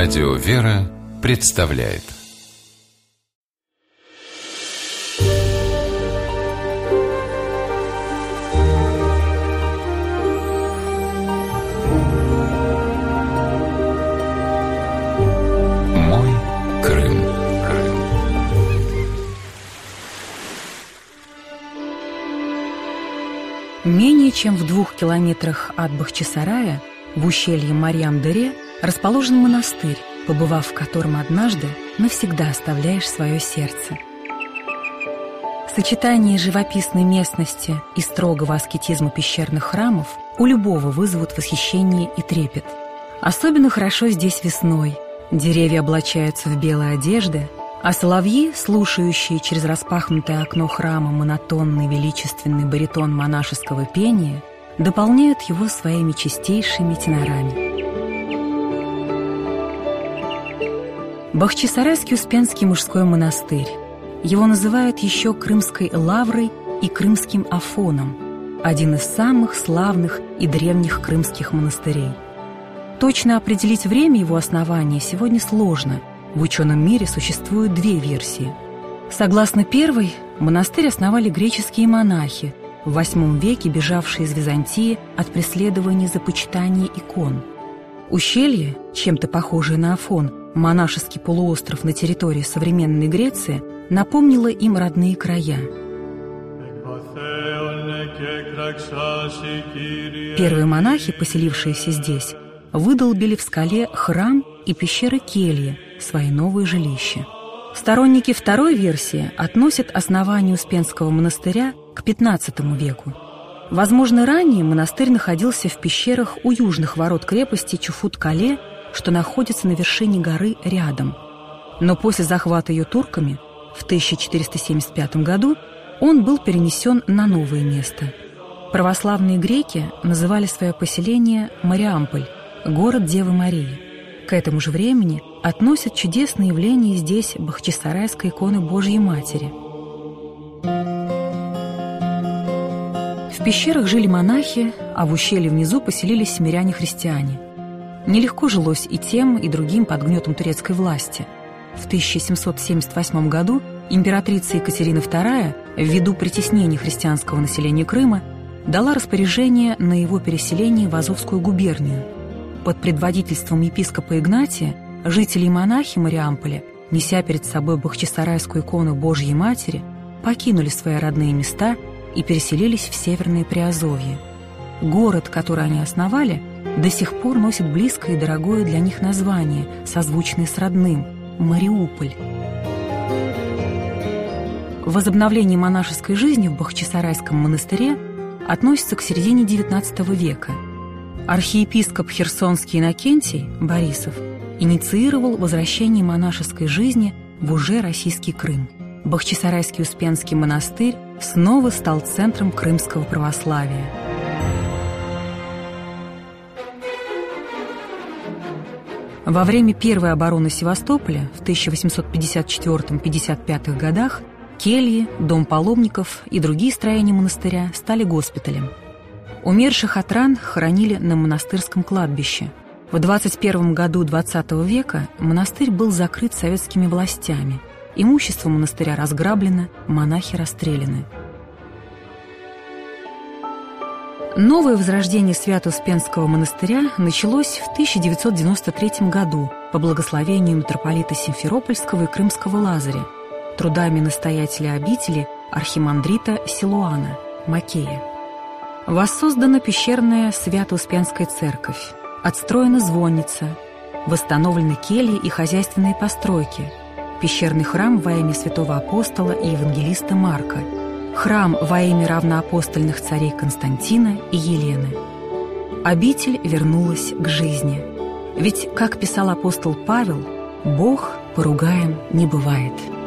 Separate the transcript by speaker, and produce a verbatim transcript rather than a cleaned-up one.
Speaker 1: Радио «Вера» представляет. Мой Крым.
Speaker 2: Менее чем в двух километрах от Бахчисарая, в ущелье Марьям-Дере, расположен монастырь, побывав в котором однажды, навсегда оставляешь свое сердце. Сочетание живописной местности и строгого аскетизма пещерных храмов у любого вызовут восхищение и трепет. Особенно хорошо здесь весной. Деревья облачаются в белые одежды, а соловьи, слушающие через распахнутое окно храма монотонный величественный баритон монашеского пения, дополняют его своими чистейшими тенорами. Бахчисарайский Успенский мужской монастырь. Его называют еще Крымской лаврой и Крымским Афоном, один из самых славных и древних крымских монастырей. Точно определить время его основания сегодня сложно. В ученом мире существуют две версии. Согласно первой, монастырь основали греческие монахи, в восьмом веке бежавшие из Византии от преследования за почитание икон. Ущелье, чем-то похожее на Афон, монашеский полуостров на территории современной Греции, напомнило им родные края. Первые монахи, поселившиеся здесь, выдолбили в скале храм и пещеры кельи, свои новые жилища. Сторонники второй версии относят основание Успенского монастыря к пятнадцатому веку. Возможно, ранее монастырь находился в пещерах у южных ворот крепости Чуфут-Кале, что находится на вершине горы рядом. Но после захвата ее турками в тысяча четыреста семьдесят пятом году он был перенесен на новое место. Православные греки называли свое поселение Мариамполь, город Девы Марии. К этому же времени относят чудесные явления здесь Бахчисарайской иконы Божьей Матери. В пещерах жили монахи, а в ущелье внизу поселились миряне-христиане. Нелегко жилось и тем, и другим под гнетом турецкой власти. В тысяча семьсот семьдесят восьмом году императрица Екатерина вторая, ввиду притеснения христианского населения Крыма, дала распоряжение на его переселение в Азовскую губернию. Под предводительством епископа Игнатия жители и монахи Мариамполя, неся перед собой Бахчисарайскую икону Божьей Матери, покинули свои родные места и переселились в Северное Приазовье. Город, который они основали, до сих пор носит близкое и дорогое для них название, созвучное с родным – Мариуполь. Возобновление монашеской жизни в Бахчисарайском монастыре относится к середине девятнадцатого века. Архиепископ Херсонский Иннокентий Борисов инициировал возвращение монашеской жизни в уже российский Крым. Бахчисарайский Успенский монастырь снова стал центром крымского православия. Во время первой обороны Севастополя в тысяча восемьсот пятьдесят четвёртом — пятьдесят пятом годах кельи, дом паломников и другие строения монастыря стали госпиталем. Умерших от ран хоронили на монастырском кладбище. В двадцать первом году двадцатого века монастырь был закрыт советскими властями. Имущество монастыря разграблено, монахи расстреляны. Новое возрождение Свято-Успенского монастыря началось в тысяча девятьсот девяносто третьем году по благословению митрополита Симферопольского и Крымского Лазаря, трудами настоятеля обители архимандрита Силуана Макея. Воссоздана пещерная Свято-Успенская церковь, отстроена звонница, восстановлены кельи и хозяйственные постройки, пещерный храм во имя святого апостола и евангелиста Марка, храм во имя равноапостольных царей Константина и Елены. Обитель вернулась к жизни. Ведь, как писал апостол Павел, «Бог поругаем не бывает».